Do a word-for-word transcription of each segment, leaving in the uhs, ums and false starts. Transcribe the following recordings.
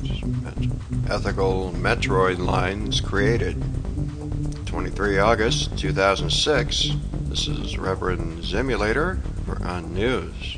Ethical Metroid lines created. twenty-third of August two thousand six. This is Reverend Zimulator for On News.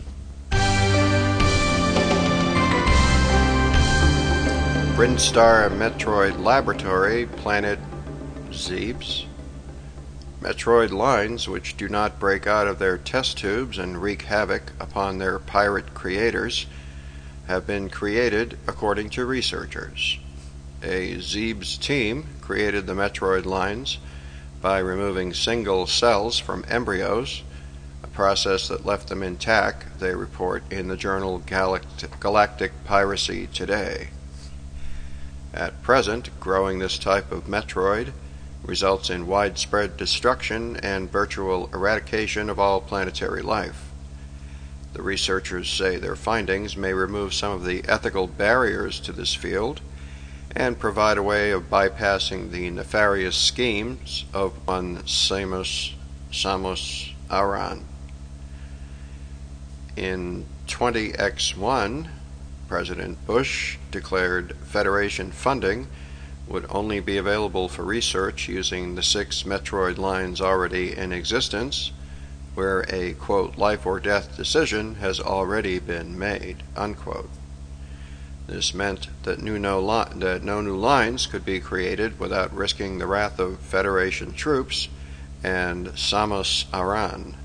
Brinstar Metroid Laboratory, Planet Zebes. Metroid lines which do not break out of their test tubes and wreak havoc upon their pirate creators have been created according to researchers. A Zebes team created the Metroid lines by removing single cells from embryos, a process that left them intact, they report in the journal Galact- Galactic Piracy Today. At present, growing this type of Metroid results in widespread destruction and virtual eradication of all planetary life. The researchers say their findings may remove some of the ethical barriers to this field and provide a way of bypassing the nefarious schemes of one Samus, Samus Aran. In twenty oh one, President Bush declared Federation funding would only be available for research using the six Metroid lines already in existence, where a, quote, life or death decision has already been made, unquote. This meant that, new no, li- that no new lines could be created without risking the wrath of Federation troops and Samus Aran.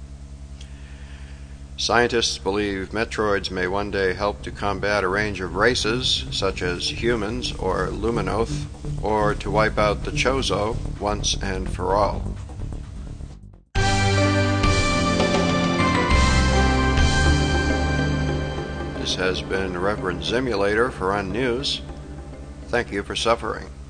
Scientists believe Metroids may one day help to combat a range of races, such as humans or Luminoth, or to wipe out the Chozo once and for all. This has been Reverend Zimulator for On News. Thank you for suffering.